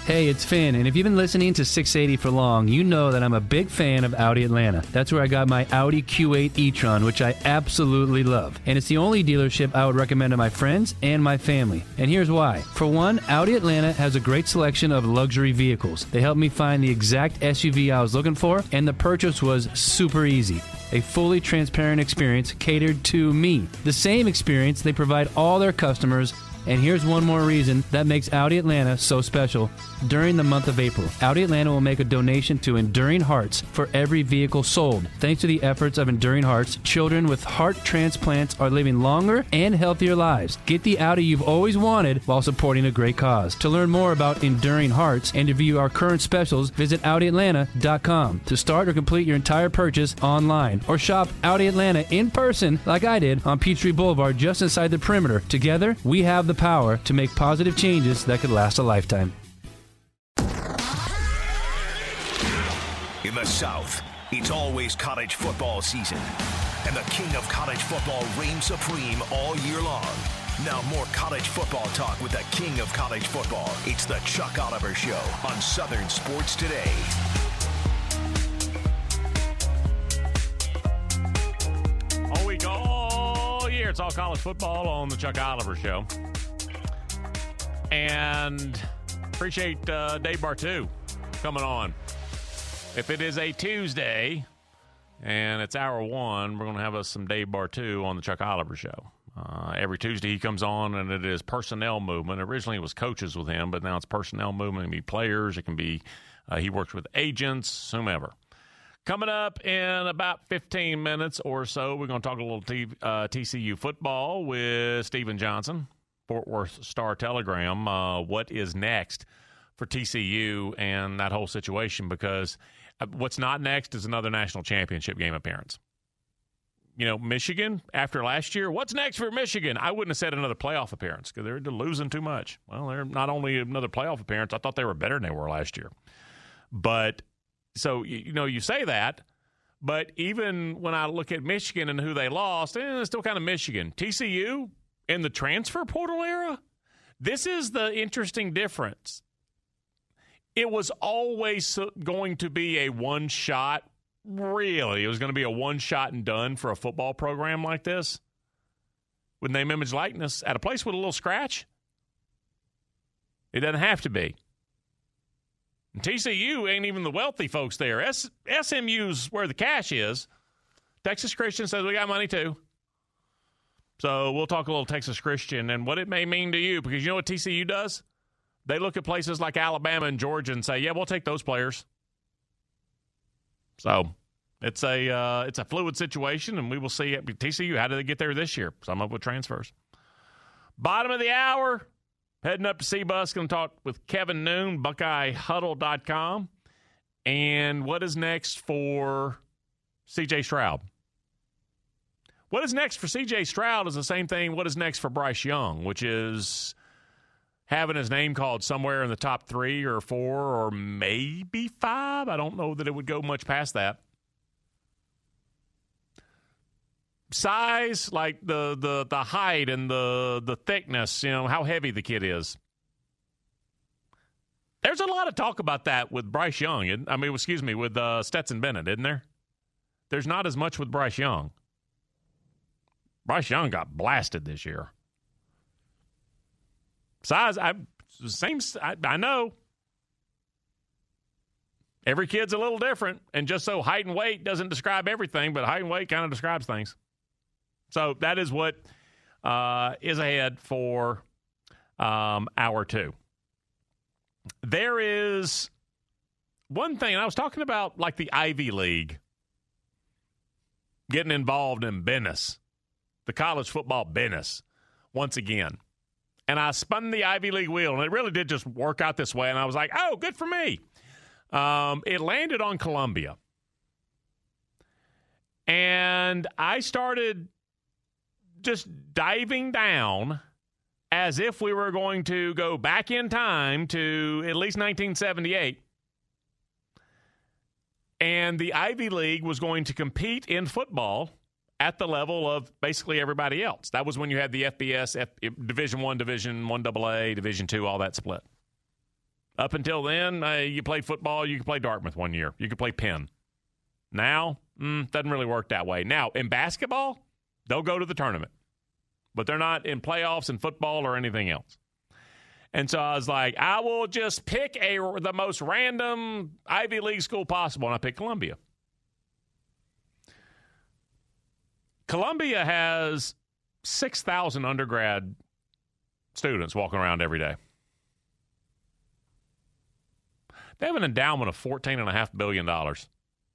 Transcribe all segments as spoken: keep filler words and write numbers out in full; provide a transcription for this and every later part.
Hey, it's Finn, and if you've been listening to six eighty for long, you know that I'm a big fan of Audi Atlanta. That's where I got my Audi Q eight e-tron, which I absolutely love. And it's the only dealership I would recommend to my friends and my family. And here's why. For one, Audi Atlanta has a great selection of luxury vehicles. They helped me find the exact S U V I was looking for, and the purchase was super easy. A fully transparent experience catered to me. The same experience they provide all their customers. And here's one more reason that makes Audi Atlanta so special. During the month of April, Audi Atlanta will make a donation to Enduring Hearts for every vehicle sold. Thanks to the efforts of Enduring Hearts, children with heart transplants are living longer and healthier lives. Get the Audi you've always wanted while supporting a great cause. To learn more about Enduring Hearts and to view our current specials, visit Audi Atlanta dot com. To start or complete your entire purchase online, or shop Audi Atlanta in person like I did on Peachtree Boulevard just inside the perimeter. Together, we have the power to make positive changes that could last a lifetime. In the South, it's always college football season, and the king of college football reigns supreme all year long. Now more college football talk with the king of college football. It's the Chuck Oliver Show on Southern Sports Today. All week, all year, it's all college football on the Chuck Oliver Show. And appreciate uh, Dave Bartu coming on. If it is a Tuesday and it's hour one, we're going to have us some Dave Bartu on the Chuck Oliver Show. Uh, every Tuesday he comes on, and it is personnel movement. Originally it was coaches with him, but now it's personnel movement. It can be players. It can be uh, he works with agents, whomever. Coming up in about fifteen minutes or so, we're going to talk a little T, uh, T C U football with Stephen Johnson. Fort Worth Star-Telegram, uh, what is next for T C U and that whole situation, because what's not next is another national championship game appearance. You know, Michigan, after last year, what's next for Michigan? I wouldn't have said another playoff appearance because they're losing too much. Well, they're not only another playoff appearance, I thought they were better than they were last year. But, so, you know, you say that, but even when I look at Michigan and who they lost, eh, it's still kind of Michigan. T C U, in the transfer portal era, this is the interesting difference. It was always going to be a one-shot, really. It was going to be a one-shot and done for a football program like this with name, image, likeness at a place with a little scratch. It doesn't have to be. And T C U ain't even the wealthy folks there. S- SMU's where the cash is. Texas Christian says we got money too. So we'll talk a little Texas Christian and what it may mean to you, because you know what T C U does? They look at places like Alabama and Georgia and say, yeah, we'll take those players. So it's a uh, it's a fluid situation, and we will see at T C U, how do they get there this year? Some up with transfers. Bottom of the hour, heading up to C-Bus, going to talk with Kevin Noon, Buckeye Huddle dot com. And what is next for C J Stroud? What is next for C J Stroud is the same thing what is next for Bryce Young, which is having his name called somewhere in the top three or four or maybe five. I don't know that it would go much past that. Size, like the the the height and the the thickness, you know, how heavy the kid is. There's a lot of talk about that with Bryce Young. I mean, excuse me, with uh, Stetson Bennett, isn't there? There's not as much with Bryce Young. Bryce Young got blasted this year. Size, I same. I, I know. Every kid's a little different, and just so height and weight doesn't describe everything, but height and weight kind of describes things. So that is what uh, is ahead for um, hour two. There is one thing, I was talking about, like the Ivy League getting involved in business, the college football business, once again. And I spun the Ivy League wheel, and it really did just work out this way. And I was like, oh, good for me. Um, it landed on Columbia. And I started just diving down as if we were going to go back in time to at least nineteen seventy-eight. And the Ivy League was going to compete in football at the level of basically everybody else. That was when you had the F B S, F, Division One, Division One double A, Division Two, all that split. Up until then, uh, you played football, you could play Dartmouth one year. You could play Penn. Now, mm, doesn't really work that way. Now, in basketball, they'll go to the tournament. But they're not in playoffs in football or anything else. And so I was like, I will just pick a the most random Ivy League school possible, and I picked Columbia. Columbia has six thousand undergrad students walking around every day. They have an endowment of fourteen point five billion dollars.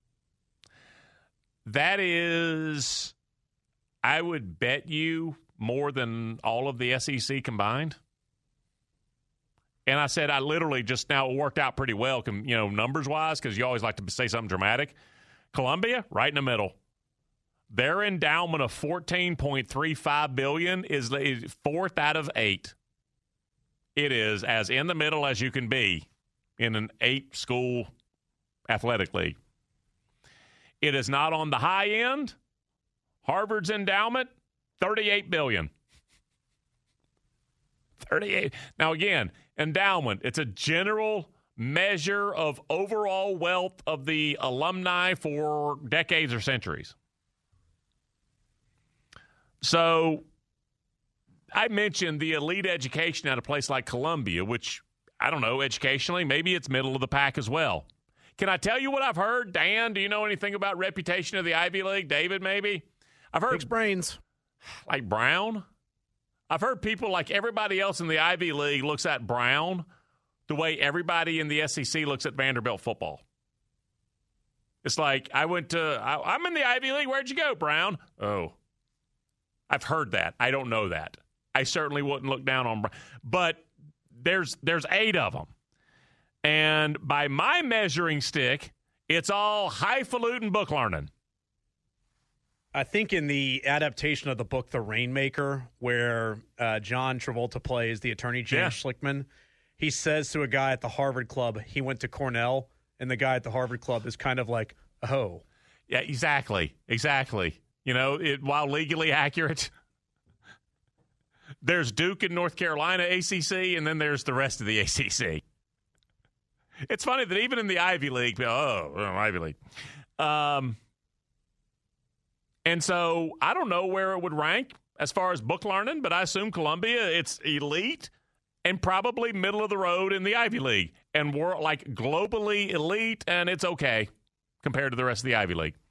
That is, I would bet you, more than all of the S E C combined. And I said I literally just now worked out pretty well, you know, numbers-wise, because you always like to say something dramatic. Columbia, right in the middle. Their endowment of fourteen point three five billion dollars is, is fourth out of eight. It is as in the middle as you can be in an eight-school athletic league. It is not on the high end. Harvard's endowment, thirty-eight billion dollars. thirty-eight. Now, again, endowment, it's a general measure of overall wealth of the alumni for decades or centuries. So I mentioned the elite education at a place like Columbia, which, I don't know, educationally, maybe it's middle of the pack as well. Can I tell you what I've heard? Dan, do you know anything about reputation of the Ivy League? David, maybe? I've heard Big brains. Like Brown? I've heard people like everybody else in the Ivy League looks at Brown the way everybody in the S E C looks at Vanderbilt football. It's like, I went to, I, I'm in the Ivy League. Where'd you go, Brown? Oh, I've heard that. I don't know that. I certainly wouldn't look down on Brown. But there's there's eight of them. And by my measuring stick, it's all highfalutin book learning. I think in the adaptation of the book The Rainmaker, where uh, John Travolta plays the attorney James yeah. Schlickman, he says to a guy at the Harvard Club, he went to Cornell, and the guy at the Harvard Club is kind of like, oh. Yeah, exactly. Exactly. You know, it, while legally accurate, there's Duke and North Carolina A C C, and then there's the rest of the A C C. It's funny that even in the Ivy League, oh, Ivy League. Um, and so I don't know where it would rank as far as book learning, but I assume Columbia, it's elite and probably middle of the road in the Ivy League. And we're like globally elite, and it's okay compared to the rest of the Ivy League.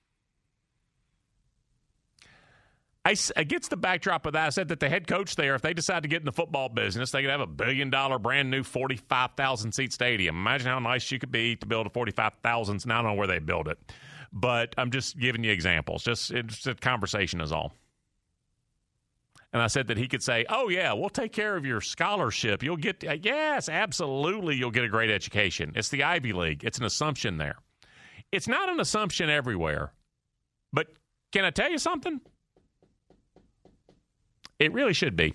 I, against the backdrop of that, I said that the head coach there, if they decide to get in the football business, they could have a billion-dollar brand-new forty-five thousand seat stadium. Imagine how nice you could be to build a forty-five thousand. Now I don't know where they build it. But I'm just giving you examples. Just it's a conversation is all. And I said that he could say, oh, yeah, we'll take care of your scholarship. You'll get – yes, absolutely, you'll get a great education. It's the Ivy League. It's an assumption there. It's not an assumption everywhere. But can I tell you something? It really should be.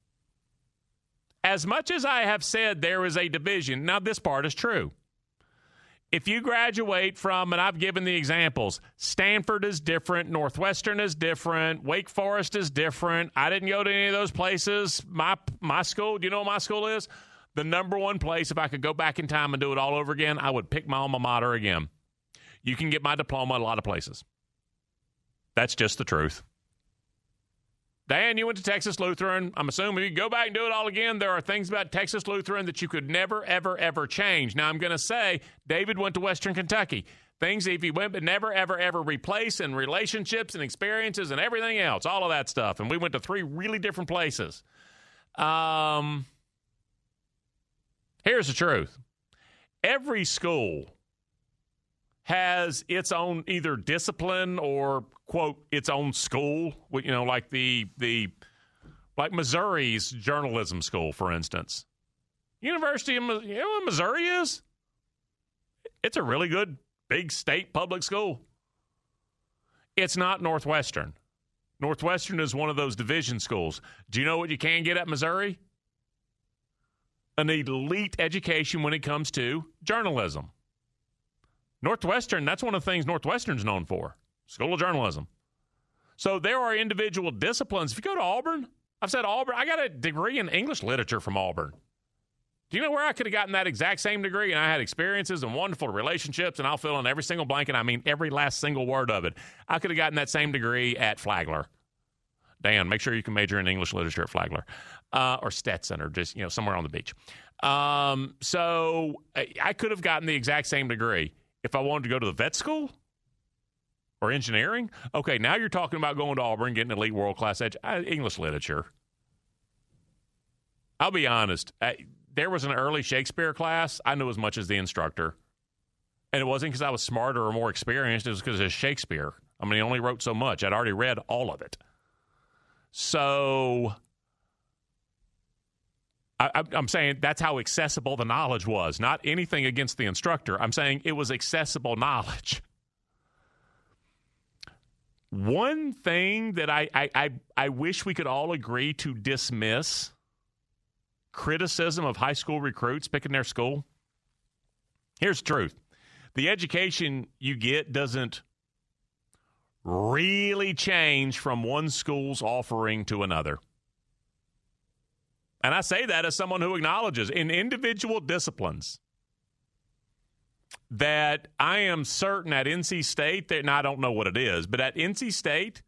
As much as I have said there is a division, now this part is true. If you graduate from, and I've given the examples, Stanford is different, Northwestern is different, Wake Forest is different. I didn't go to any of those places. My my school, do you know what my school is? The number one place, if I could go back in time and do it all over again, I would pick my alma mater again. You can get my diploma at a lot of places. That's just the truth. Dan, you went to Texas Lutheran. I'm assuming if you go back and do it all again, there are things about Texas Lutheran that you could never, ever, ever change. Now, I'm going to say David went to Western Kentucky. Things if he went but never, ever, ever replace, and relationships and experiences and everything else, all of that stuff. And we went to three really different places. Um, here's the truth. Every school has its own either discipline or, quote, its own school, you know, like the the like Missouri's journalism school, for instance. University of you know what Missouri is? It's a really good big state public school. It's not Northwestern. Northwestern is one of those division schools. Do you know what you can get at Missouri? An elite education when it comes to journalism. Northwestern, that's one of the things Northwestern's known for, School of Journalism. So there are individual disciplines. If you go to Auburn, I've said Auburn, I got a degree in English literature from Auburn. Do you know where I could have gotten that exact same degree? And I had experiences and wonderful relationships, and I'll fill in every single blank, and I mean every last single word of it. I could have gotten that same degree at Flagler. Dan, make sure you can major in English literature at Flagler. Uh, or Stetson, or just, you know, somewhere on the beach. Um, so I, I could have gotten the exact same degree if I wanted to go to the vet school or engineering. Okay, now you're talking about going to Auburn, getting elite world-class edge, uh, English literature. I'll be honest. I, there was an early Shakespeare class. I knew as much as the instructor. And it wasn't because I was smarter or more experienced. It was because it's Shakespeare. I mean, he only wrote so much. I'd already read all of it. So I, I'm saying that's how accessible the knowledge was. Not anything against the instructor. I'm saying it was accessible knowledge. One thing that I, I, I, I wish we could all agree to dismiss, criticism of high school recruits picking their school. Here's the truth. The education you get doesn't really change from one school's offering to another. And I say that as someone who acknowledges in individual disciplines that I am certain at N C State, that, and I don't know what it is, but at N C State,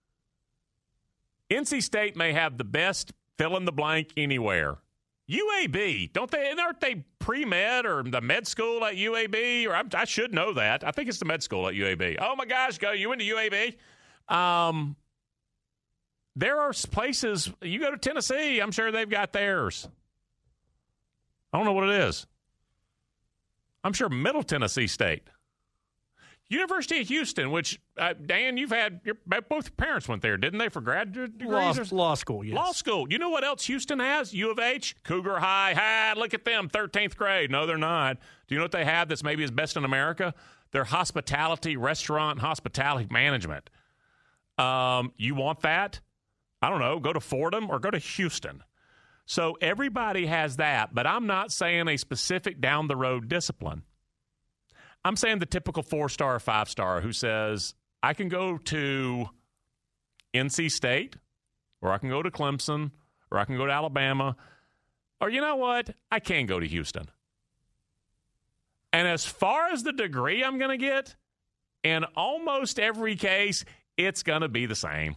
N C State may have the best fill in the blank anywhere. U A B, don't they? Aren't they pre-med or the med school at U A B? Or I, I should know that. I think it's the med school at U A B. Oh my gosh, go you into U A B? Um, there are places you go to Tennessee. I'm sure they've got theirs. I don't know what it is. I'm sure Middle Tennessee State. University of Houston, which, uh, Dan, you've had, your, both parents went there, didn't they, for graduate degrees? Law, law school, yes. Law school. You know what else Houston has? U of H, Cougar High. Ha, look at them, thirteenth grade. No, they're not. Do you know what they have that's maybe is best in America? Their hospitality, restaurant, hospitality management. Um, you want that? I don't know. Go to Fordham or go to Houston. So everybody has that, but I'm not saying a specific down-the-road discipline. I'm saying the typical four-star or five-star who says, I can go to N C State, or I can go to Clemson, or I can go to Alabama, or you know what? I can go to Houston. And as far as the degree I'm going to get, in almost every case, it's going to be the same.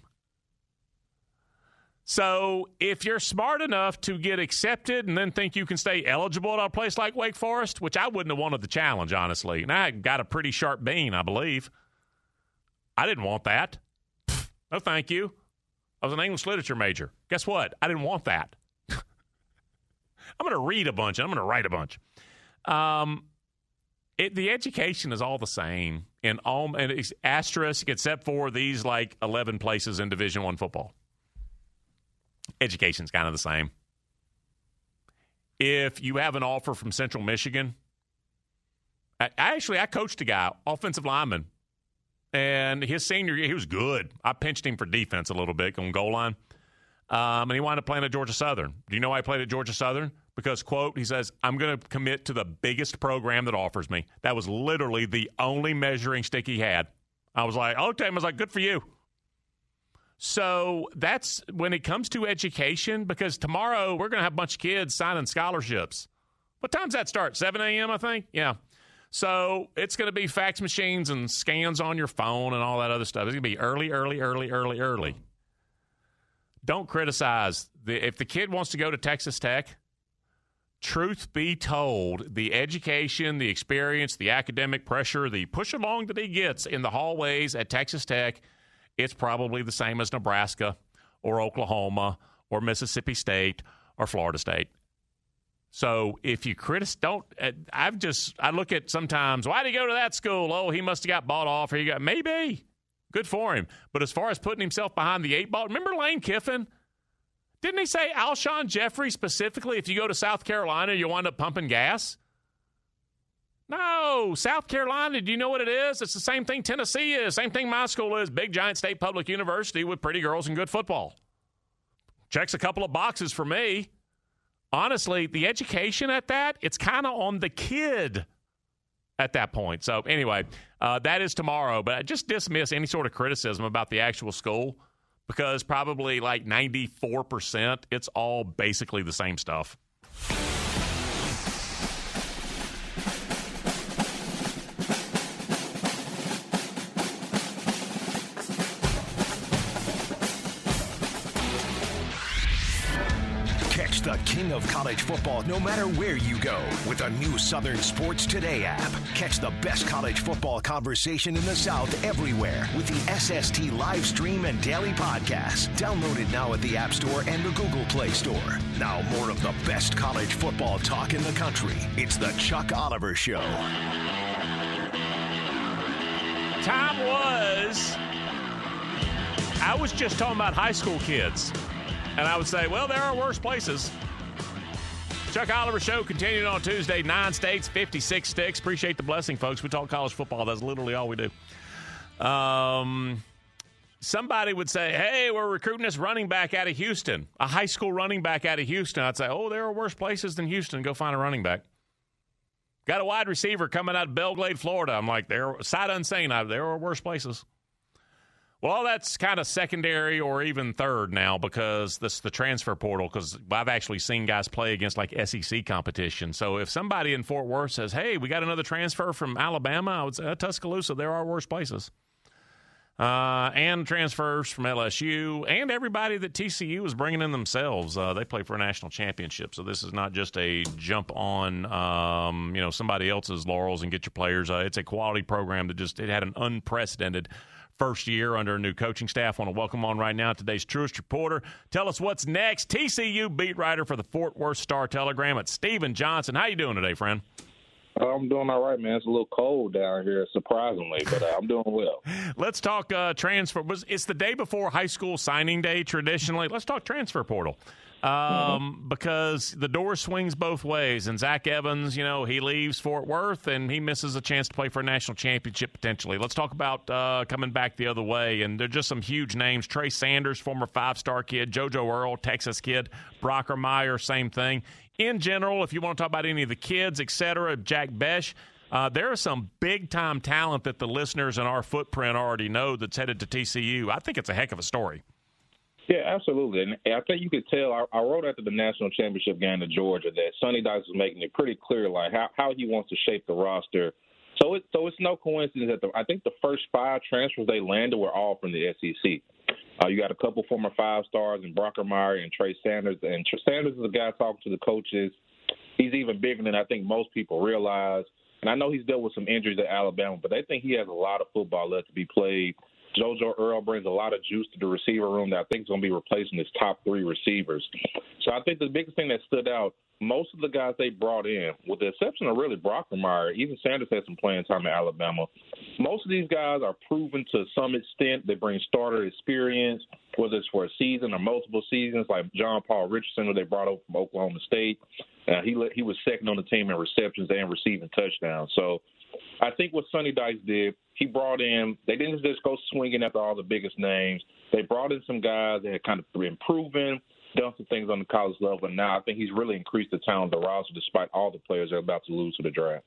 So if you're smart enough to get accepted and then think you can stay eligible at a place like Wake Forest, which I wouldn't have wanted the challenge, honestly, and I got a pretty sharp bean, I believe. I didn't want that. No, thank you. I was an English literature major. Guess what? I didn't want that. I'm going to read a bunch. And I'm going to write a bunch. Um, it, the education is all the same in all, and it's asterisk except for these like eleven places in Division One football. Education's kind of the same. If you have an offer from Central Michigan, I, I actually I coached a guy, offensive lineman, and his senior year he was good. I pinched him for defense a little bit on goal line, um, and he wound up playing at Georgia Southern. Do you know why he played at Georgia Southern? Because, quote, he says, I'm going to commit to the biggest program that offers me. That was literally the only measuring stick he had. I was like, okay, I was like, good for you. So that's when it comes to education, because tomorrow we're going to have a bunch of kids signing scholarships. What time's that start? seven a.m., I think? Yeah. So it's going to be fax machines and scans on your phone and all that other stuff. It's going to be early, early, early, early, early. Don't criticize. The, if the kid wants to go to Texas Tech, truth be told, the education, the experience, the academic pressure, the push along that he gets in the hallways at Texas Tech, it's probably the same as Nebraska or Oklahoma or Mississippi State or Florida State. So if you criticize, don't, I've just, I look at sometimes, why did he go to that school? Oh, he must have got bought off or he got, maybe. Good for him. But as far as putting himself behind the eight ball, remember Lane Kiffin? Didn't he say Alshon Jeffrey specifically, if you go to South Carolina, you wind up pumping gas? No, South Carolina, do you know what it is? It's the same thing Tennessee is, same thing my school is, big giant state public university with pretty girls and good football. Checks a couple of boxes for me. Honestly, the education at that, it's kind of on the kid at that point. So anyway, uh, that is tomorrow, but I just dismiss any sort of criticism about the actual school because probably like ninety-four percent, it's all basically the same stuff. Reach the king of college football no matter where you go with a new Southern Sports Today app. Catch the best college football conversation in the South everywhere with the S S T live stream and daily podcasts. Download it now at the App Store and the Google Play Store. Now more of the best college football talk in the country. It's the Chuck Oliver Show. Time was, I was just talking about high school kids. And I would say, well, there are worse places. Chuck Oliver Show continued on Tuesday. Nine states, fifty-six sticks. Appreciate the blessing, folks. We talk college football. That's literally all we do. Um, somebody would say, hey, we're recruiting this running back out of Houston, a high school running back out of Houston. I'd say, oh, there are worse places than Houston. Go find a running back. Got a wide receiver coming out of Belglade, Florida. I'm like, there, sight unseen, I, there are worse places. Well, that's kind of secondary or even third now because this is the transfer portal, because I've actually seen guys play against like S E C competition. So if somebody in Fort Worth says, hey, we got another transfer from Alabama, I would say, uh, Tuscaloosa, there are worse places. Uh, and transfers from L S U and everybody that T C U is bringing in themselves. Uh, they play for a national championship. So this is not just a jump on, um, you know, somebody else's laurels and get your players. Uh, it's a quality program that just it had an unprecedented first year under a new coaching staff. I want to welcome on right now today's Truist Reporter. Tell us what's next. T C U beat writer for the Fort Worth Star-Telegram. It's Steven Johnson. How you doing today, friend? I'm doing all right, man. It's a little cold down here, surprisingly, but uh, I'm doing well. Let's talk uh, transfer. It's the day before high school signing day traditionally. Let's talk transfer portal. Um, mm-hmm. Because the door swings both ways. And Zach Evans, you know, he leaves Fort Worth and he misses a chance to play for a national championship potentially. Let's talk about uh, coming back the other way. And there are just some huge names. Trey Sanders, former five-star kid. JoJo Earl, Texas kid. Brockermeyer, same thing. In general, if you want to talk about any of the kids, et cetera, Jack Besh, uh, there is some big-time talent that the listeners in our footprint already know that's headed to T C U. I think it's a heck of a story. Yeah, absolutely. And I think you could tell, I, I wrote after the national championship game in Georgia that Sonny Dykes was making it pretty clear, like, how, how he wants to shape the roster. So, it, so it's no coincidence that the, I think the first five transfers they landed were all from the S E C. Uh, you got a couple former five-stars in Brockermeyer and Trey Sanders. And Trey Sanders is a guy talking to the coaches. He's even bigger than I think most people realize. And I know he's dealt with some injuries at Alabama, but they think he has a lot of football left to be played. JoJo Earl brings a lot of juice to the receiver room that I think is going to be replacing his top three receivers. So I think the biggest thing that stood out, most of the guys they brought in, with the exception of really Brockermeyer, even Sanders had some playing time at Alabama, most of these guys are proven to some extent. They bring starter experience, whether it's for a season or multiple seasons, like John Paul Richardson, who they brought over from Oklahoma State. Uh, he he was second on the team in receptions and receiving touchdowns. So I think what Sonny Dykes did, he brought in – they didn't just go swinging after all the biggest names. They brought in some guys that had kind of been proven, done some things on the college level, and now I think he's really increased the talent of the roster despite all the players they're about to lose to the draft.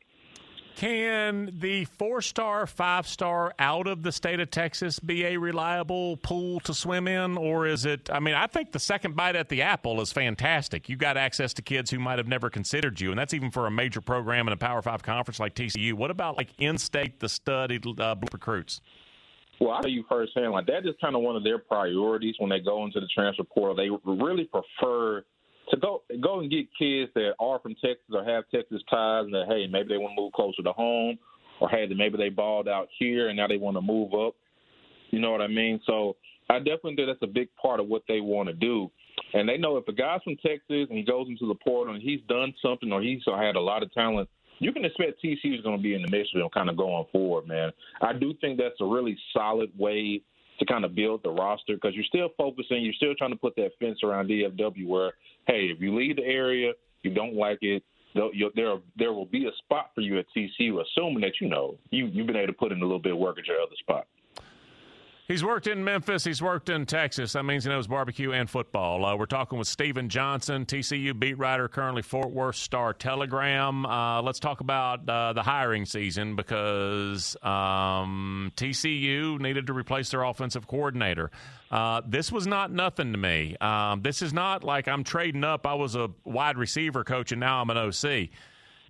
Can the four-star, five-star out of the state of Texas be a reliable pool to swim in, or is it – I mean, I think the second bite at the apple is fantastic. You got access to kids who might have never considered you, and that's even for a major program in a Power Five conference like T C U. What about, like, in-state, the studied uh, recruits? Well, I tell you firsthand, like, that is kind of one of their priorities when they go into the transfer portal. They really prefer – to go go and get kids that are from Texas or have Texas ties and that, hey, maybe they want to move closer to home, or, hey, maybe they balled out here and now they want to move up. You know what I mean? So I definitely think that's a big part of what they want to do. And they know if a guy's from Texas and he goes into the portal and he's done something or he's had a lot of talent, you can expect T C U is going to be in the mix with him kind of going forward, man. I do think that's a really solid way to kind of build the roster because you're still focusing, you're still trying to put that fence around D F W where, hey, if you leave the area, you don't like it, there there will be a spot for you at T C U, assuming that, you know, you, you've been able to put in a little bit of work at your other spot. He's worked in Memphis. He's worked in Texas. That means he knows barbecue and football. Uh, we're talking with Steven Johnson, T C U beat writer, currently Fort Worth Star-Telegram. Uh, let's talk about uh, the hiring season because um, T C U needed to replace their offensive coordinator. Uh, this was not nothing to me. Um, this is not like I'm trading up. I was a wide receiver coach, and now I'm an O C.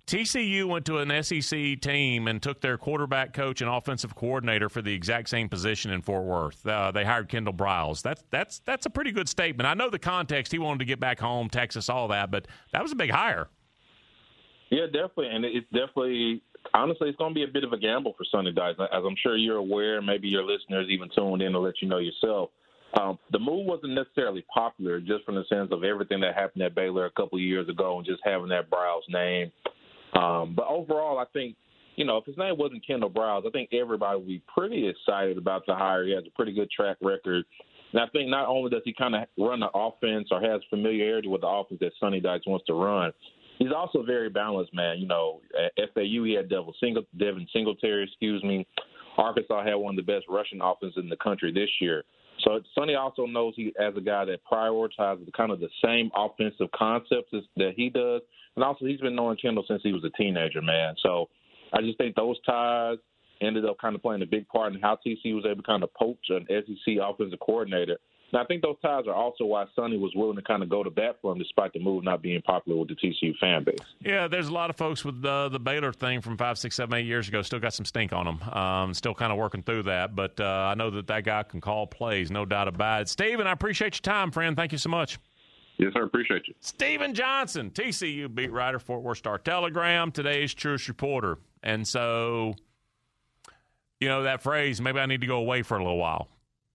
T C U went to an S E C team and took their quarterback coach and offensive coordinator for the exact same position in Fort Worth. Uh, they hired Kendall Briles. That's that's that's a pretty good statement. I know the context. He wanted to get back home, Texas, all that, but that was a big hire. Yeah, definitely, and it's definitely honestly it's going to be a bit of a gamble for Sonny Dykes, as I'm sure you're aware. Maybe your listeners even tuned in to let you know yourself. Um, the move wasn't necessarily popular, just from the sense of everything that happened at Baylor a couple of years ago, and just having that Briles name. Um, but overall, I think, you know, if his name wasn't Kendall Briles, I think everybody would be pretty excited about the hire. He has a pretty good track record. And I think not only does he kind of run the offense or has familiarity with the offense that Sonny Dykes wants to run, he's also very balanced, man. You know, at F A U, he had Devin, Singlet- Devin Singletary, excuse me. Arkansas had one of the best rushing offenses in the country this year. So Sonny also knows he as a guy that prioritizes kind of the same offensive concepts as, that he does. And also he's been knowing Kendall since he was a teenager, man. So I just think those ties ended up kind of playing a big part in how T C U was able to kind of poach an S E C offensive coordinator. And I think those ties are also why Sonny was willing to kind of go to bat for him despite the move not being popular with the T C U fan base. Yeah, there's a lot of folks with the, the Baylor thing from five, six, seven, eight years ago still got some stink on them. Um, still kind of working through that. But uh, I know that that guy can call plays, no doubt about it. Steven, I appreciate your time, friend. Thank you so much. Yes, sir. Appreciate you. Steven Johnson, T C U beat writer, Fort Worth Star-Telegram, today's Truist Reporter. And so, you know, that phrase, maybe I need to go away for a little while.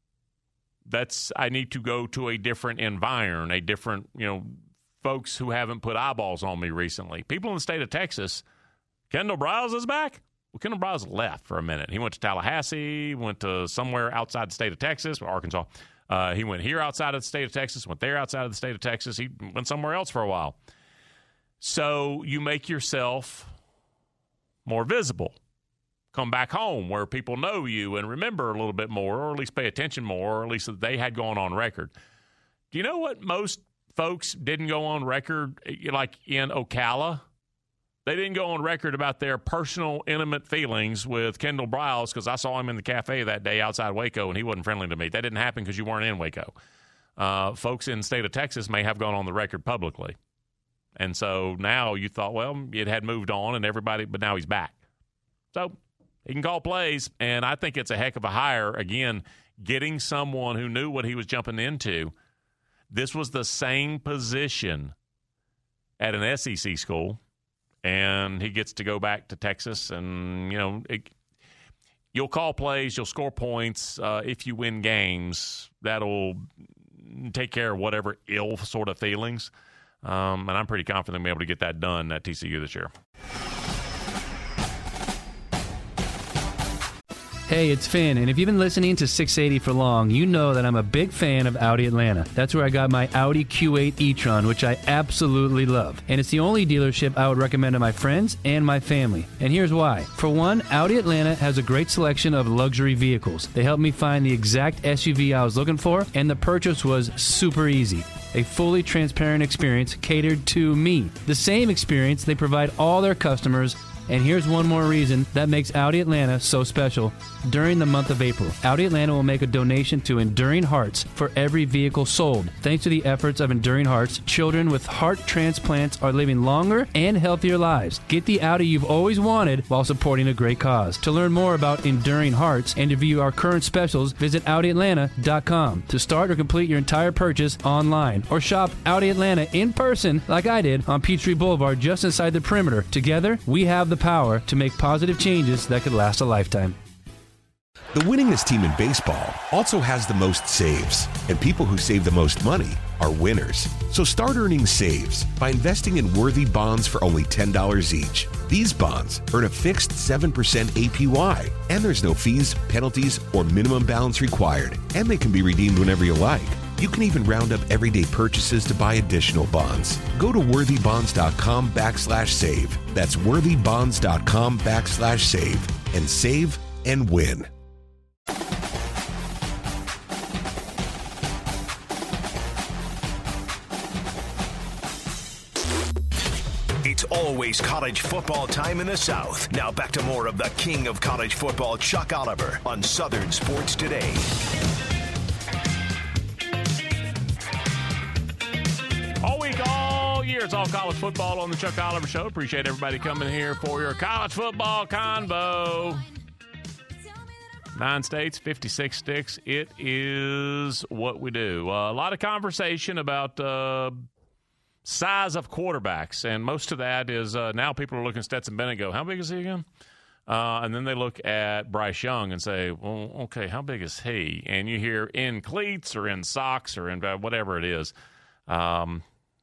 That's I need to go to a different environment, a different, you know, folks who haven't put eyeballs on me recently. People in the state of Texas, Kendall Briles is back? Well, Kendall Briles left for a minute. He went to Tallahassee, went to somewhere outside the state of Texas, Arkansas. Uh, he went here outside of the state of Texas, went there outside of the state of Texas. He went somewhere else for a while. So you make yourself more visible. Come back home where people know you and remember a little bit more, or at least pay attention more, or at least that they had gone on record. Do you know what most folks didn't go on record, like in Ocala? They didn't go on record about their personal, intimate feelings with Kendall Briles because I saw him in the cafe that day outside Waco, and he wasn't friendly to me. That didn't happen because you weren't in Waco. Uh, folks in the state of Texas may have gone on the record publicly. And so now you thought, well, it had moved on, and everybody, but now he's back. So he can call plays, and I think it's a heck of a hire. Again, getting someone who knew what he was jumping into. This was the same position at an S E C school, and he gets to go back to Texas. And, you know, it, you'll call plays, you'll score points. Uh, if you win games, that'll take care of whatever ill sort of feelings. Um, and I'm pretty confident we'll be able to get that done at T C U this year. Hey, it's Finn, and if you've been listening to six eighty for long, you know that I'm a big fan of Audi Atlanta. That's where I got my Audi Q eight e-tron, which I absolutely love. And it's the only dealership I would recommend to my friends and my family. And here's why. For one, Audi Atlanta has a great selection of luxury vehicles. They helped me find the exact S U V I was looking for, and the purchase was super easy. A fully transparent experience catered to me. The same experience they provide all their customers. And here's one more reason that makes Audi Atlanta so special. During the month of April, Audi Atlanta will make a donation to Enduring Hearts for every vehicle sold. Thanks to the efforts of Enduring Hearts, children with heart transplants are living longer and healthier lives. Get the Audi you've always wanted while supporting a great cause. To learn more about Enduring Hearts and to view our current specials, visit Audi Atlanta dot com. To start or complete your entire purchase online, or shop Audi Atlanta in person like I did on Peachtree Boulevard just inside the perimeter. Together, we have the power to make positive changes that could last a lifetime. The winningest team in baseball also has the most saves, and people who save the most money are winners. So start earning saves by investing in Worthy bonds for only ten dollars each. These bonds earn a fixed seven percent A P Y, and there's no fees, penalties, or minimum balance required, and they can be redeemed whenever you like. You can even round up everyday purchases to buy additional bonds. Go to worthybonds.com backslash save. That's worthybonds.com backslash save and save and win. It's always college football time in the South. Now back to more of the king of college football, Chuck Oliver, on Southern Sports Today. here. It's all college football on the Chuck Oliver Show. Appreciate everybody coming here for your college football convo. Nine states, fifty-six sticks. It is what we do. Uh, a lot of conversation about uh, size of quarterbacks, and most of that is uh, now people are looking at Stetson Bennett and go, how big is he again? Uh, and then they look at Bryce Young and say, well, okay, how big is he? And you hear in cleats or in socks or in whatever it is. Um,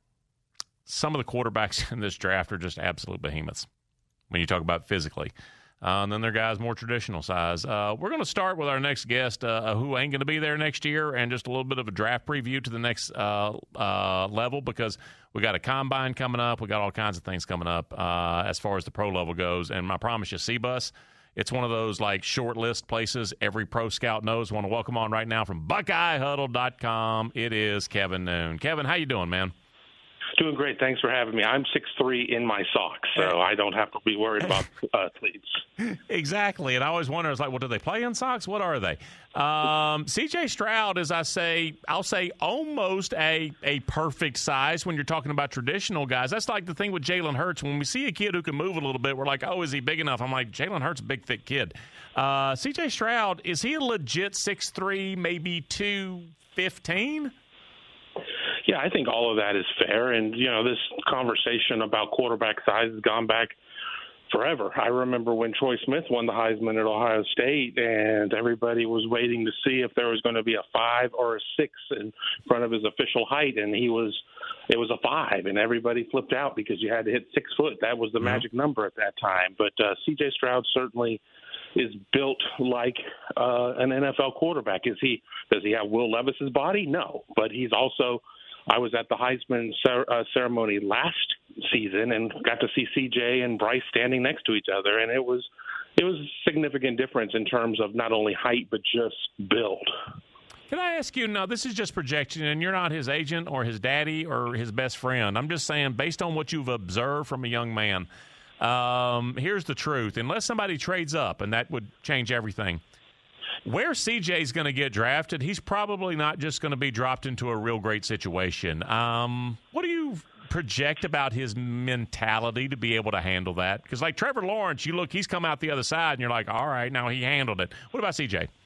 some of the quarterbacks in this draft are just absolute behemoths when you talk about physically. Uh, and then there are guys more traditional size. Uh, we're going to start with our next guest uh, who ain't going to be there next year, and just a little bit of a draft preview to the next uh, uh, level, because we got a combine coming up. We got all kinds of things coming up uh, as far as the pro level goes. And I promise you, C-Bus, it's one of those like short list places every pro scout knows. I want to welcome on right now from Buckeye Huddle dot com. It is Kevin Noon. Kevin, how you doing, man? Doing great. Thanks for having me. I'm six three in my socks, so I don't have to be worried about uh, cleats. Exactly. And I always wonder, it's like, well, do they play in socks? What are they? Um, C J Stroud, as I say, I'll say almost a, a perfect size when you're talking about traditional guys. That's like the thing with Jalen Hurts. When we see a kid who can move a little bit, we're like, oh, is he big enough? I'm like, Jalen Hurts, a big, thick kid. Uh, C J Stroud, is he a legit six three, maybe two fifteen? Yeah, I think all of that is fair. And, you know, this conversation about quarterback size has gone back forever. I remember when Troy Smith won the Heisman at Ohio State, and everybody was waiting to see if there was going to be a five or a six in front of his official height, and he was it was a five, and everybody flipped out because you had to hit six foot. That was the mm-hmm. magic number at that time. But uh, C J Stroud certainly is built like uh, an N F L quarterback. Is he? Does he have Will Levis's body? No, but he's also. I was at the Heisman cer- uh, ceremony last season and got to see C J and Bryce standing next to each other, and it was it was a significant difference in terms of not only height but just build. Can I ask you, now this is just projection, and you're not his agent or his daddy or his best friend. I'm just saying, based on what you've observed from a young man, um, here's the truth. Unless somebody trades up, and that would change everything, where C J's going to get drafted, he's probably not just going to be dropped into a real great situation. Um, what do you project about his mentality to be able to handle that? Because like Trevor Lawrence, you look, he's come out the other side, and you're like, all right, now he handled it. What about C J?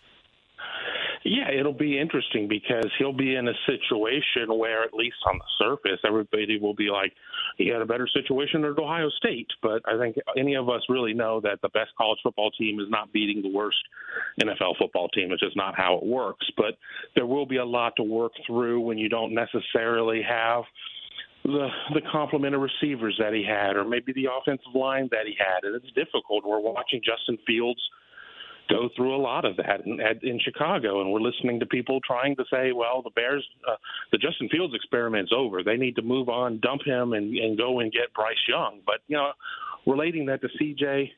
Yeah, it'll be interesting because he'll be in a situation where, at least on the surface, everybody will be like, he had a better situation at Ohio State. But I think any of us really know that the best college football team is not beating the worst N F L football team. It's just not how it works. But there will be a lot to work through when you don't necessarily have the the complement of receivers that he had, or maybe the offensive line that he had. And it's difficult. We're watching Justin Fields go through a lot of that in, in Chicago, and we're listening to people trying to say, well, the Bears, uh, the Justin Fields experiment's over. They need to move on, dump him, and, and go and get Bryce Young. But, you know, relating that to C J,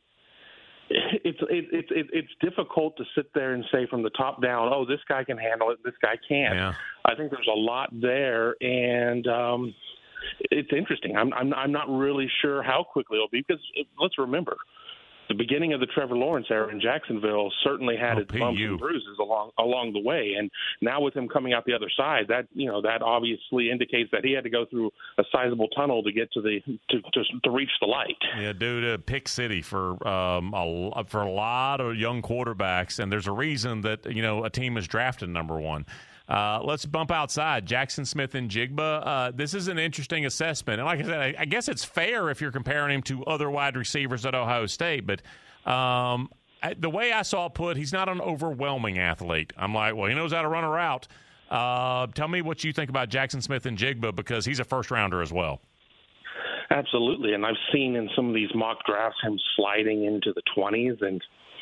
it's it, it, it, it's difficult to sit there and say from the top down, oh, this guy can handle it, this guy can't. Yeah. I think there's a lot there, and um, it's interesting. I'm, I'm I'm not really sure how quickly it'll be, because it, let's remember, the beginning of the Trevor Lawrence era in Jacksonville certainly had oh, its bumps and bruises along along the way, and now with him coming out the other side, that you know that obviously indicates that he had to go through a sizable tunnel to get to the to to, to reach the light. Yeah, dude, uh, pick city for um a, for a lot of young quarterbacks, and there's a reason that you know a team is drafted number one. Uh, let's bump outside. Jackson Smith-Njigba. Uh, this is an interesting assessment. And like I said, I, I guess it's fair if you're comparing him to other wide receivers at Ohio State. But um, I, the way I saw it put, he's not an overwhelming athlete. I'm like, well, he knows how to run a route. Uh, tell me what you think about Jackson Smith-Njigba, because he's a first-rounder as well. Absolutely. And I've seen in some of these mock drafts him sliding into the twenties, and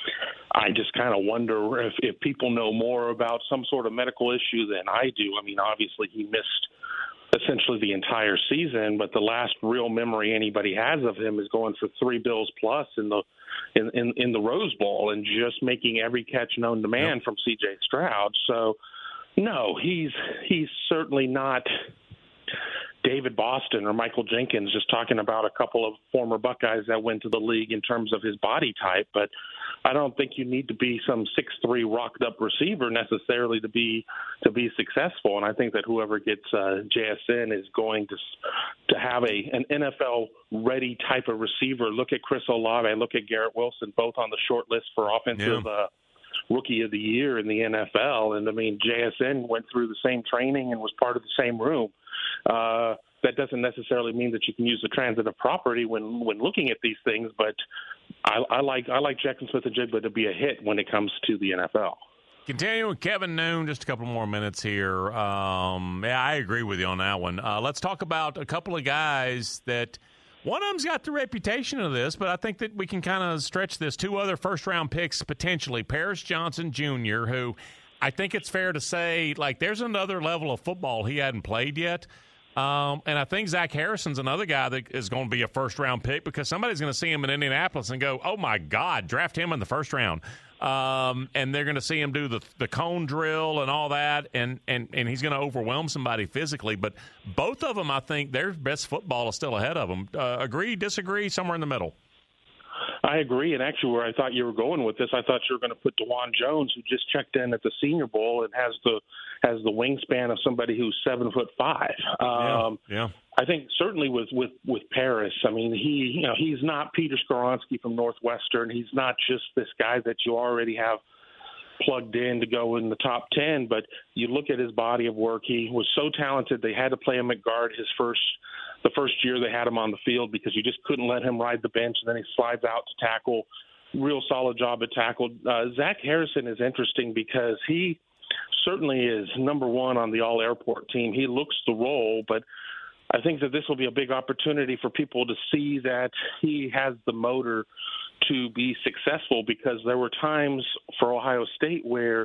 I just kind of wonder if, if people know more about some sort of medical issue than I do. I mean, obviously he missed essentially the entire season, but the last real memory anybody has of him is going for three bills plus in the in, in, in the Rose Bowl and just making every catch known to man yep. from C J Stroud. So, no, he's he's certainly not David Boston or Michael Jenkins, just talking about a couple of former Buckeyes that went to the league in terms of his body type. But I don't think you need to be some six three rocked up receiver necessarily to be to be successful. And I think that whoever gets uh, J S N is going to to have a an N F L ready type of receiver. Look at Chris Olave, look at Garrett Wilson, both on the short list for offensive Yeah. uh, rookie of the year in the N F L. And I mean, J S N went through the same training and was part of the same room. Uh, that doesn't necessarily mean that you can use the transitive property when, when looking at these things, but I, I like I like Jackson Smith-Njigba to be a hit when it comes to the N F L. Continuing with Kevin Noon, just a couple more minutes here. Um, yeah, I agree with you on that one. Uh, let's talk about a couple of guys that one of them's got the reputation of this, but I think that we can kind of stretch this. Two other first-round picks potentially. Paris Johnson Junior, who I think it's fair to say, like, there's another level of football he hadn't played yet. Um, and I think Zach Harrison's another guy that is going to be a first-round pick because somebody's going to see him in Indianapolis and go, oh, my God, draft him in the first round. Um, and they're going to see him do the the cone drill and all that, and, and, and he's going to overwhelm somebody physically. But both of them, I think, their best football is still ahead of them. Uh, agree, disagree, somewhere in the middle? I agree, and actually where I thought you were going with this, I thought you were going to put DeJuan Jones, who just checked in at the Senior Bowl and has the has the wingspan of somebody who's seven foot five. Um, yeah, yeah. I think certainly with, with, with Paris, I mean, he you know he's not Peter Skoronski from Northwestern. He's not just this guy that you already have plugged in to go in the top ten, but you look at his body of work. He was so talented they had to play him at guard his first the first year they had him on the field because you just couldn't let him ride the bench, and then he slides out to tackle. Real solid job at tackle. Uh, Zach Harrison is interesting because he certainly is number one on the all-airport team. He looks the role, but I think that this will be a big opportunity for people to see that he has the motor to be successful because there were times for Ohio State where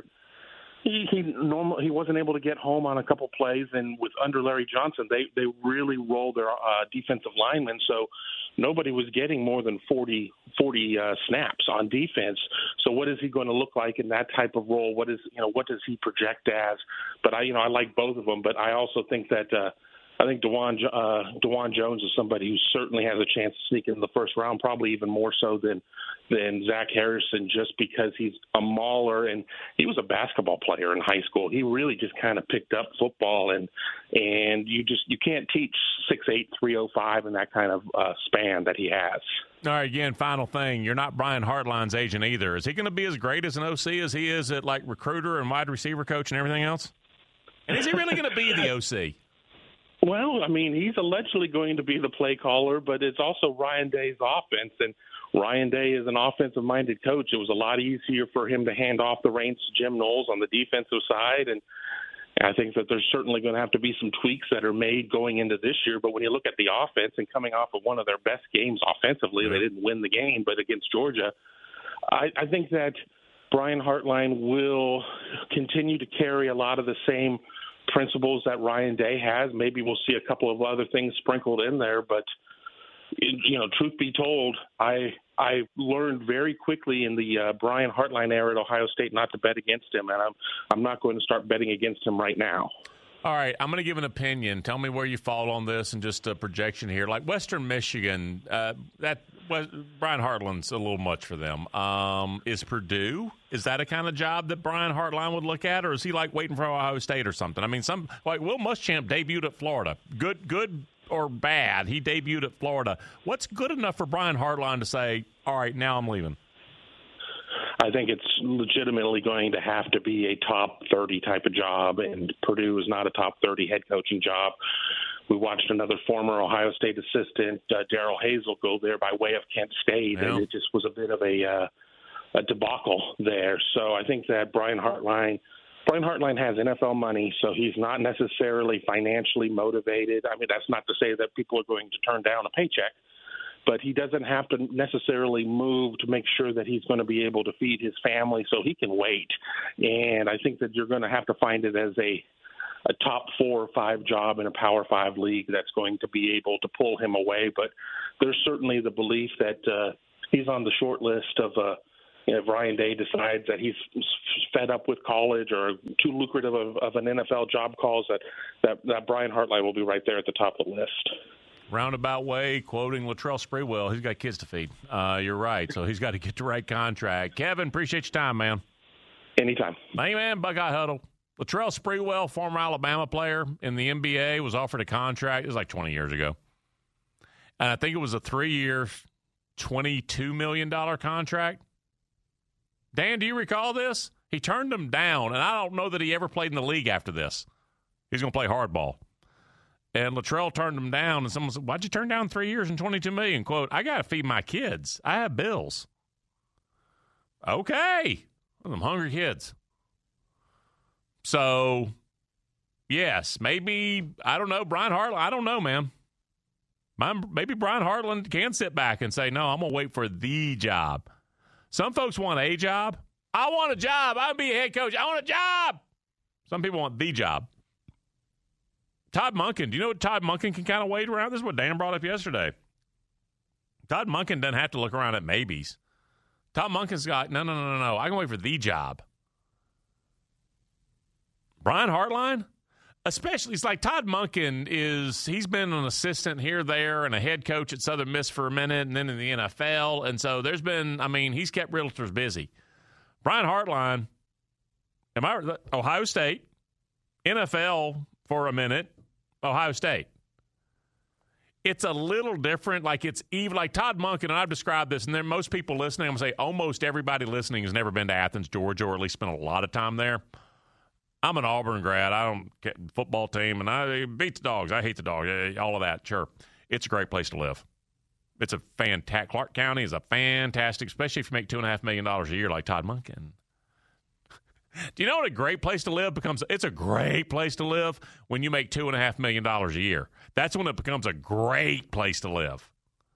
he he, normal, he wasn't able to get home on a couple plays, and with under Larry Johnson, they, they really rolled their uh, defensive linemen, so nobody was getting more than forty, forty uh, snaps on defense. So what is he going to look like in that type of role? What is you know what does he project as? But I you know I like both of them, but I also think that uh, I think DeJuan uh, DeJuan Jones is somebody who certainly has a chance to sneak in the first round, probably even more so than than Zach Harrison, just because he's a mauler and he was a basketball player in high school. He really just kind of picked up football, and and you just you can't teach six eight, three oh five in that kind of uh, span that he has. All right, again, final thing. You're not Brian Hartline's agent either. Is he going to be as great as an O C as he is at, like, recruiter and wide receiver coach and everything else? And is he really going to be the O C? Well, I mean, he's allegedly going to be the play caller, but it's also Ryan Day's offense, and Ryan Day is an offensive-minded coach. It was a lot easier for him to hand off the reins to Jim Knowles on the defensive side, and I think that there's certainly going to have to be some tweaks that are made going into this year. But when you look at the offense and coming off of one of their best games offensively, they didn't win the game, but against Georgia, I, I think that Brian Hartline will continue to carry a lot of the same principles that Ryan Day has. Maybe we'll see a couple of other things sprinkled in there, but you know, truth be told, I I learned very quickly in the uh, Brian Hartline era at Ohio State not to bet against him, and I'm I'm not going to start betting against him right now. All right, I'm going to give an opinion. Tell me where you fall on this and just a projection here. Like Western Michigan, uh, that was, Brian Hartline's a little much for them. Um, is Purdue, is that a kind of job that Brian Hartline would look at, or is he like waiting for Ohio State or something? I mean, some like Will Muschamp debuted at Florida. Good, good or bad, he debuted at Florida. What's good enough for Brian Hartline to say, all right, now I'm leaving? I think it's legitimately going to have to be a top thirty type of job, and Purdue is not a top thirty head coaching job. We watched another former Ohio State assistant, uh, Darrell Hazel, go there by way of Kent State, yeah. and it just was a bit of a, uh, a debacle there. So I think that Brian Hartline Brian Hartline has N F L money, so he's not necessarily financially motivated. I mean, that's not to say that people are going to turn down a paycheck, but he doesn't have to necessarily move to make sure that he's going to be able to feed his family, so he can wait. And I think that you're going to have to find it as a a top four or five job in a Power Five league that's going to be able to pull him away. But there's certainly the belief that uh, he's on the short list of uh, you know, if Ryan Day decides that he's fed up with college or too lucrative of, of an N F L job calls, that, that, that Brian Hartline will be right there at the top of the list. Roundabout way, quoting Latrell Sprewell, he's got kids to feed. Uh, you're right, so he's got to get the right contract. Kevin, appreciate your time, man. Anytime. Hey, man, Buckeye Huddle. Latrell Sprewell, former Alabama player in the N B A, was offered a contract. It was like twenty years ago. And I think it was a three-year, twenty-two million dollars contract. Dan, do you recall this? He turned him down, and I don't know that he ever played in the league after this. He's going to play hardball. And Latrell turned him down, and someone said, why'd you turn down three years and twenty-two million dollars? Quote, I got to feed my kids. I have bills. Okay. Them hungry kids. So, yes, maybe, I don't know, Brian Hartline, I don't know, man. Maybe Brian Hartline can sit back and say, no, I'm going to wait for the job. Some folks want a job. I want a job. I want to be a head coach. I want a job. Some people want the job. Todd Monken, do you know what Todd Monken can kind of wait around? This is what Dan brought up yesterday. Todd Monken doesn't have to look around at maybes. Todd Monken's got, no, no, no, no, no. I can wait for the job. Brian Hartline? Especially, it's like Todd Monken is, he's been an assistant here, there, and a head coach at Southern Miss for a minute, and then in the N F L. And so there's been, I mean, he's kept realtors busy. Brian Hartline, am I, Ohio State, N F L for a minute, Ohio State. It's a little different. Like it's even like Todd Monken, and I've described this, and then most people listening, I'm going to say almost everybody listening has never been to Athens, Georgia, or at least spent a lot of time there. I'm an Auburn grad. I don't get football team, and I beat the dogs. I hate the dogs. All of that, sure. It's a great place to live. It's a fantastic. Clark County is a fantastic, especially if you make two and a half million dollars a year, like Todd Monken. Do you know what a great place to live becomes? It's a great place to live when you make two and a half million dollars a year. That's when it becomes a great place to live.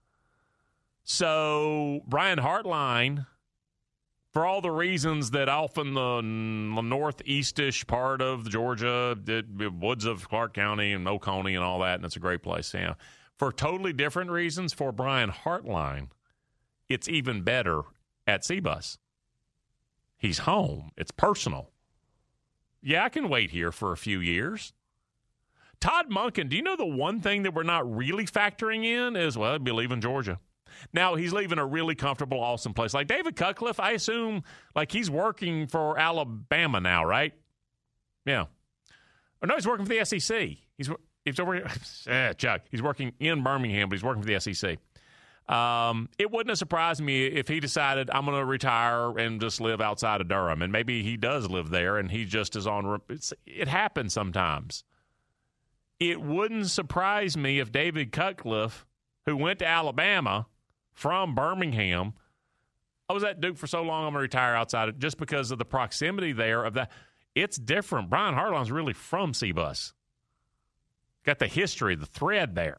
So Brian Hartline, for all the reasons that often the northeastish part of Georgia, the woods of Clark County and Oconee and all that, and it's a great place. Yeah. For totally different reasons, for Brian Hartline, it's even better at C-Bus. He's home. It's personal. Yeah, I can wait here for a few years. Todd Monken, do you know the one thing that we're not really factoring in is, well, he'd be leaving Georgia. Now, he's leaving a really comfortable, awesome place. Like David Cutcliffe, I assume, like he's working for Alabama now, right? Yeah. Or no, he's working for the S E C. He's he's over here. eh, Chuck, he's working in Birmingham, but he's working for the S E C. Um, it wouldn't have surprised me if he decided I'm going to retire and just live outside of Durham. And maybe he does live there and he just is on. It's, it happens sometimes. It wouldn't surprise me if David Cutcliffe, who went to Alabama from Birmingham, I was at Duke for so long I'm going to retire outside of, just because of the proximity there of that. It's different. Brian Hartline's really from C-Bus. Got the history, the thread there.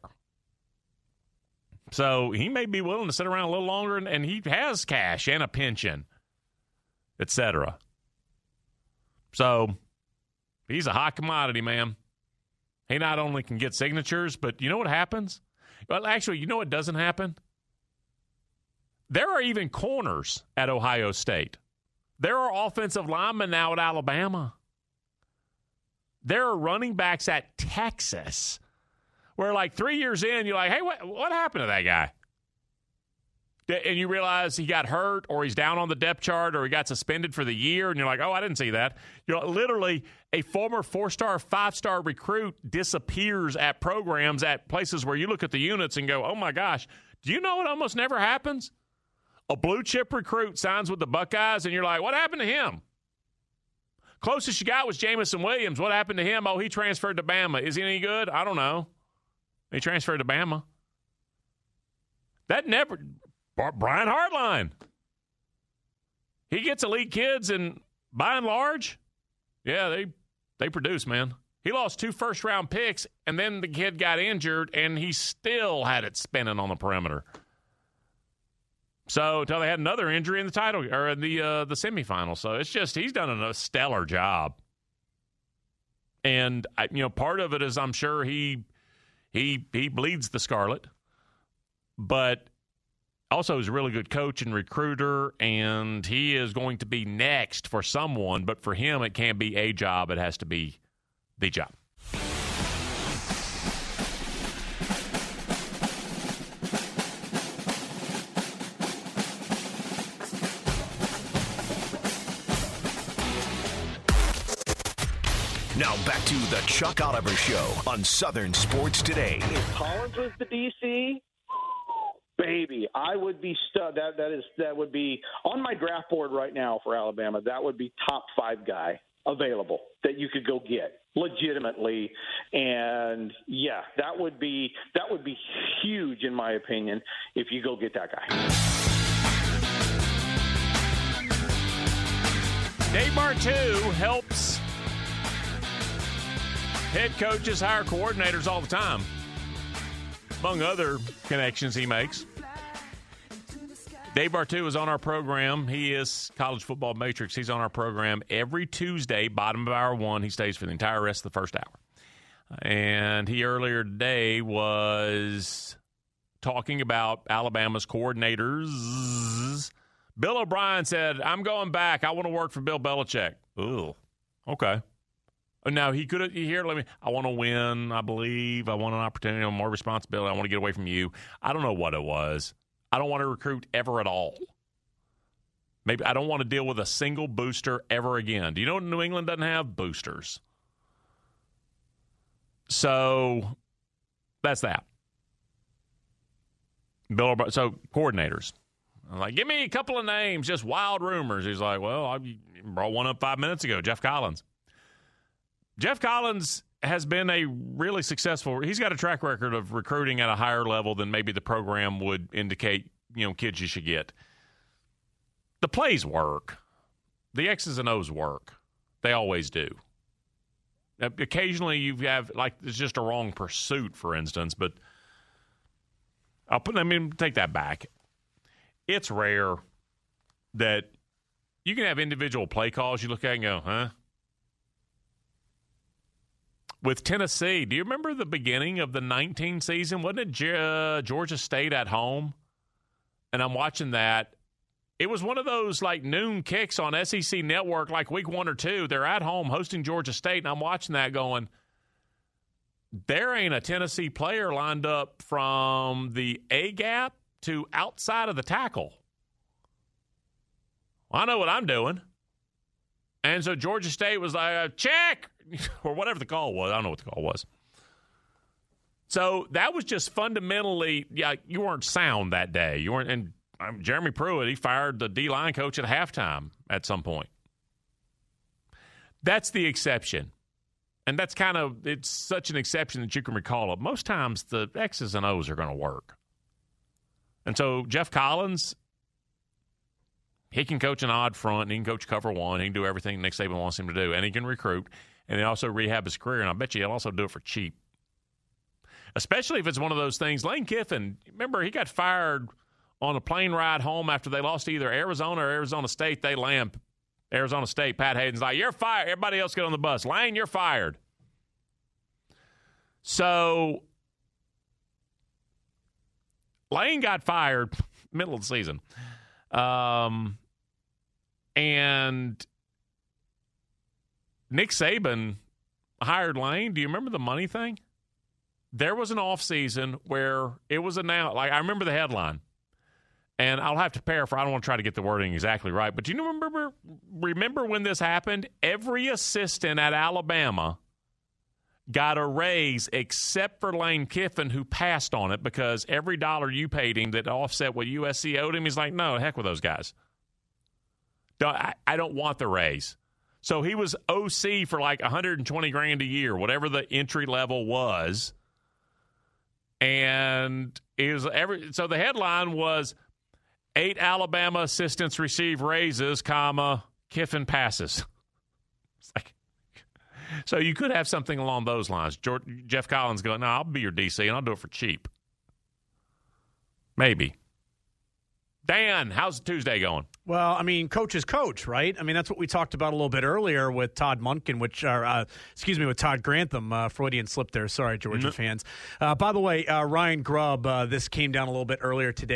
So he may be willing to sit around a little longer, and, and he has cash and a pension, et cetera. So he's a hot commodity, man. He not only can get signatures, but you know what happens? Well, actually, you know what doesn't happen? There are even corners at Ohio State. There are offensive linemen now at Alabama. There are running backs at Texas. Where, like, three years in, you're like, hey, what, what happened to that guy? And you realize he got hurt or he's down on the depth chart or he got suspended for the year, and you're like, oh, I didn't see that. You know, literally, a former four-star, five-star recruit disappears at programs at places where you look at the units and go, oh, my gosh. Do you know what almost never happens? A blue-chip recruit signs with the Buckeyes, and you're like, what happened to him? Closest you got was Jamison Williams. What happened to him? Oh, he transferred to Bama. Is he any good? I don't know. He transferred to Bama. That never – Brian Hartline. He gets elite kids, and by and large, yeah, they they produce, man. He lost two first-round picks, and then the kid got injured, and he still had it spinning on the perimeter. So until they had another injury in the title or in the uh, the semifinals. So it's just he's done a stellar job. And, I, you know, part of it is I'm sure he – He he bleeds the scarlet, but Also, he's a really good coach and recruiter, and he is going to be next for someone. But for him, it can't be a job. It has to be the job. Now back to the Chuck Oliver Show on Southern Sports Today. If Collins was the D C, baby, I would be stu- that that is that would be on my draft board right now for Alabama. That would be top five guy available that you could go get legitimately. And yeah, that would be that would be huge in my opinion if you go get that guy. Dave Bartoo helps head coaches hire coordinators all the time, among other connections he makes. Dave Bartoo is on our program. He is College Football Matrix. He's on our program every Tuesday, bottom of hour one. He stays for the entire rest of the first hour. And he earlier today was talking about Alabama's coordinators. Bill O'Brien said, I'm going back. I want to work for Bill Belichick. Ooh, okay. Now, he could have, here, let me, I want to win, I believe. I want an opportunity, more responsibility. I want to get away from you. I don't know what it was. I don't want to recruit ever at all. Maybe I don't want to deal with a single booster ever again. Do you know New England doesn't have boosters? So that's that. Bill, so coordinators. I'm like, give me a couple of names, just wild rumors. He's like, well, I brought one up five minutes ago, Jeff Collins. Jeff Collins has been a really successful – he's got a track record of recruiting at a higher level than maybe the program would indicate, you know, kids you should get. The plays work. The X's and O's work. They always do. Occasionally you have – like it's just a wrong pursuit, for instance, but I'll put – I mean, take that back. It's rare that you can have individual play calls you look at and go, huh? With Tennessee, do you remember the beginning of the nineteen season? Wasn't it uh, Georgia State at home? And I'm watching that. It was one of those like noon kicks on S E C Network like week one or two. They're at home hosting Georgia State, and I'm watching that going, there ain't a Tennessee player lined up from the A-gap to outside of the tackle. Well, I know what I'm doing. And so Georgia State was like, check, or whatever the call was. I don't know what the call was. So that was just fundamentally, yeah, you weren't sound that day. You weren't, and um, Jeremy Pruitt, he fired the D-line coach at halftime at some point. That's the exception. And that's kind of, it's such an exception that you can recall it. Most times the X's and O's are going to work. And so Jeff Collins, he can coach an odd front, and he can coach cover one. He can do everything Nick Saban wants him to do, and he can recruit, and he also rehab his career, and I bet you he'll also do it for cheap. Especially if it's one of those things. Lane Kiffin, remember, he got fired on a plane ride home after they lost to either Arizona or Arizona State. They land Arizona State. Pat Hayden's like, you're fired. Everybody else get on the bus. Lane, you're fired. So Lane got fired middle of the season. Um, and Nick Saban hired Lane. Do you remember the money thing? There was an offseason where it was announced. Like, I remember the headline. And I'll have to paraphrase. I don't want to try to get the wording exactly right. But do you remember, remember when this happened? Every assistant at Alabama got a raise except for Lane Kiffin, who passed on it because every dollar you paid him that offset what U S C owed him, he's like, no, heck with those guys. Don't, I, I don't want the raise. So he was O C for like one hundred twenty grand a year, whatever the entry level was. And it was every so the headline was eight Alabama assistants receive raises, comma, Kiffin passes. It's like, so you could have something along those lines. George, Jeff Collins going, no, I'll be your D C, and I'll do it for cheap. Maybe. Dan, how's Tuesday going? Well, I mean, coach is coach, right? I mean, that's what we talked about a little bit earlier with Todd Monken, which, are, uh, excuse me, with Todd Grantham. Uh, Freudian slip there. Sorry, Georgia mm-hmm. fans. Uh, by the way, uh, Ryan Grubb, uh, this came down a little bit earlier today.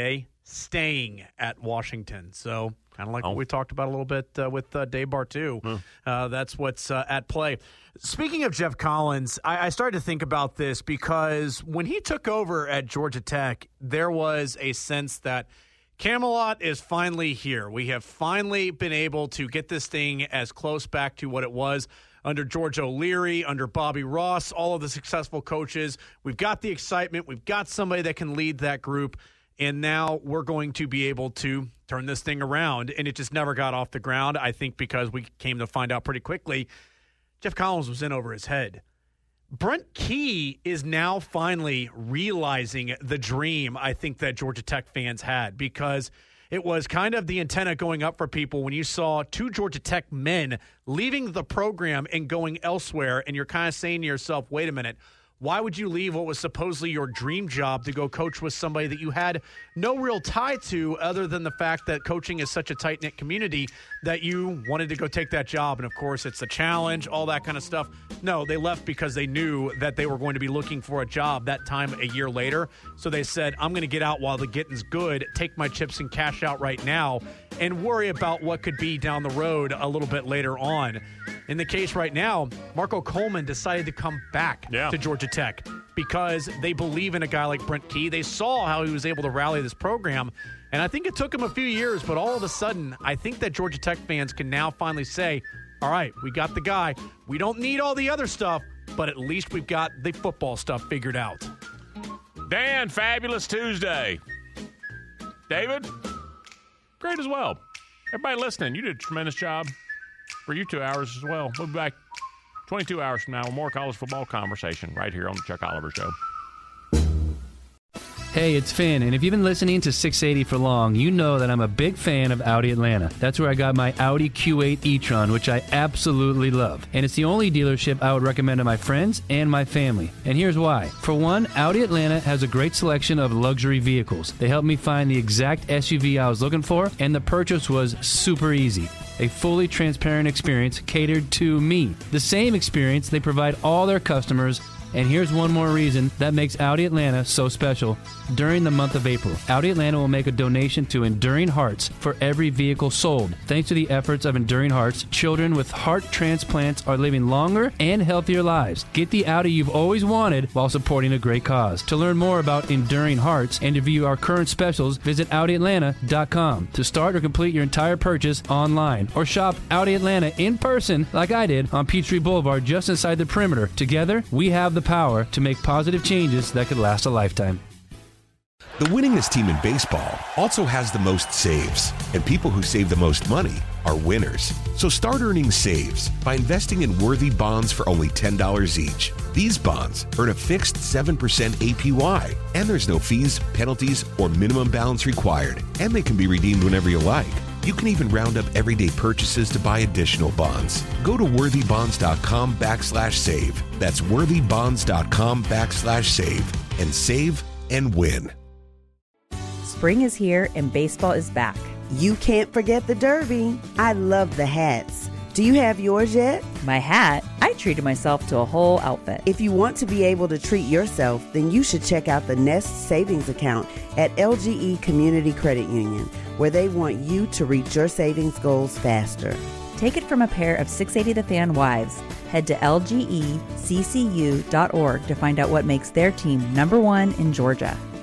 staying at Washington. So kind of like oh. what we talked about a little bit uh, with uh, Dave Bartu. Mm. Uh, that's what's uh, at play. Speaking of Jeff Collins, I, I started to think about this because when he took over at Georgia Tech, there was a sense that Camelot is finally here. We have finally been able to get this thing as close back to what it was under George O'Leary, under Bobby Ross, all of the successful coaches. We've got the excitement. We've got somebody that can lead that group. And now we're going to be able to turn this thing around. And it just never got off the ground, I think, because we came to find out pretty quickly Jeff Collins was in over his head. Brent Key is now finally realizing the dream I think that Georgia Tech fans had, because it was kind of the antenna going up for people when you saw two Georgia Tech men leaving the program and going elsewhere, and you're kind of saying to yourself, wait a minute, why would you leave what was supposedly your dream job to go coach with somebody that you had no real tie to other than the fact that coaching is such a tight-knit community that you wanted to go take that job? And, of course, it's a challenge, all that kind of stuff. No, they left because they knew that they were going to be looking for a job that time a year later. So they said, I'm going to get out while the getting's good, take my chips and cash out right now, and worry about what could be down the road a little bit later on. In the case right now, Marco Coleman decided to come back yeah. to Georgia Tech because they believe in a guy like Brent Key. They saw how he was able to rally this program, and I think it took him a few years, but all of a sudden, I think that Georgia Tech fans can now finally say, all right, we got the guy. We don't need all the other stuff, but at least we've got the football stuff figured out. Dan, fabulous Tuesday. David, great as well. Everybody listening, you did a tremendous job for you two hours as well. We'll be back twenty-two hours from now with more college football conversation right here on the Chuck Oliver Show. Hey, it's Finn, and if you've been listening to six eighty for long, you know that I'm a big fan of Audi Atlanta. That's where I got my Audi Q eight e-tron, which I absolutely love. And it's the only dealership I would recommend to my friends and my family. And here's why. For one, Audi Atlanta has a great selection of luxury vehicles. They helped me find the exact S U V I was looking for, and the purchase was super easy. A fully transparent experience catered to me. The same experience they provide all their customers. And here's one more reason that makes Audi Atlanta so special. During the month of April, Audi Atlanta will make a donation to Enduring Hearts for every vehicle sold. Thanks to the efforts of Enduring Hearts, children with heart transplants are living longer and healthier lives. Get the Audi you've always wanted while supporting a great cause. To learn more about Enduring Hearts and to view our current specials, visit Audi Atlanta dot com. To start or complete your entire purchase online, or shop Audi Atlanta in person like I did on Peachtree Boulevard just inside the perimeter. Together, we have the power to make positive changes that could last a lifetime. The winningest team in baseball also has the most saves, and people who save the most money are winners. So start earning saves by investing in worthy bonds for only ten dollars each. These bonds earn a fixed seven percent A P Y, and there's no fees, penalties, or minimum balance required, and they can be redeemed whenever you like. You can even round up everyday purchases to buy additional bonds. Go to worthybonds.com backslash save. That's worthybonds.com backslash save and save and win. Spring is here and baseball is back. You can't forget the Derby. I love the hats. Do you have yours yet? My hat? I treated myself to a whole outfit. If you want to be able to treat yourself, then you should check out the Nest Savings Account at L G E Community Credit Union, where they want you to reach your savings goals faster. Take it from a pair of six eighty The Fan wives. Head to L G E C C U dot org to find out what makes their team number one in Georgia.